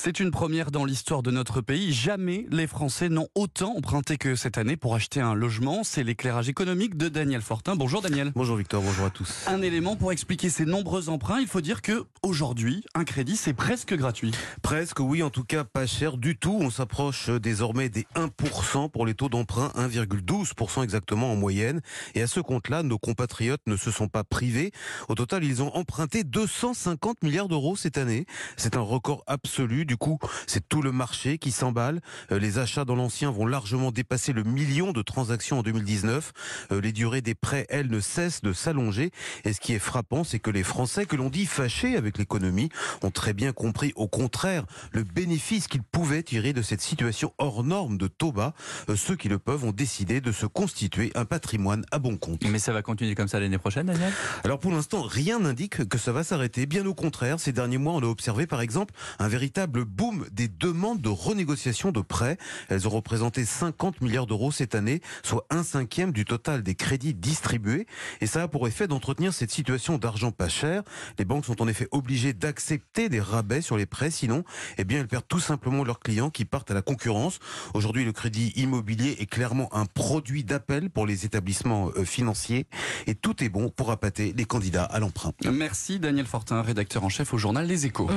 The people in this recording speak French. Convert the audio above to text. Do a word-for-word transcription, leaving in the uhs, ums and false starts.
C'est une première dans l'histoire de notre pays. Jamais les Français n'ont autant emprunté que cette année pour acheter un logement. C'est l'éclairage économique de Daniel Fortin. Bonjour Daniel. Bonjour Victor, bonjour à tous. Un élément pour expliquer ces nombreux emprunts. Il faut dire que aujourd'hui, un crédit, c'est presque gratuit. Presque, oui, en tout cas pas cher du tout. On s'approche désormais des un pour cent pour les taux d'emprunt, un virgule douze pour cent exactement en moyenne. Et à ce compte-là, nos compatriotes ne se sont pas privés. Au total, ils ont emprunté deux cent cinquante milliards d'euros cette année. C'est un record absolu. Du coup, c'est tout le marché qui s'emballe. Les achats dans l'ancien vont largement dépasser le million de transactions en deux mille dix-neuf. Les durées des prêts, elles, ne cessent de s'allonger. Et ce qui est frappant, c'est que les Français, que l'on dit fâchés avec l'économie, ont très bien compris, au contraire, le bénéfice qu'ils pouvaient tirer de cette situation hors norme de taux bas. Ceux qui le peuvent ont décidé de se constituer un patrimoine à bon compte. Mais ça va continuer comme ça l'année prochaine, Daniel ? Alors pour l'instant, rien n'indique que ça va s'arrêter. Bien au contraire, ces derniers mois, on a observé par exemple un véritable boom des demandes de renégociation de prêts. Elles ont représenté cinquante milliards d'euros cette année, soit un cinquième du total des crédits distribués. Et ça a pour effet d'entretenir cette situation d'argent pas cher. Les banques sont en effet obligées d'accepter des rabais sur les prêts, sinon, eh bien, elles perdent tout simplement leurs clients qui partent à la concurrence. Aujourd'hui, le crédit immobilier est clairement un produit d'appel pour les établissements financiers et tout est bon pour appâter les candidats à l'emprunt. Merci Daniel Fortin, rédacteur en chef au journal Les Échos.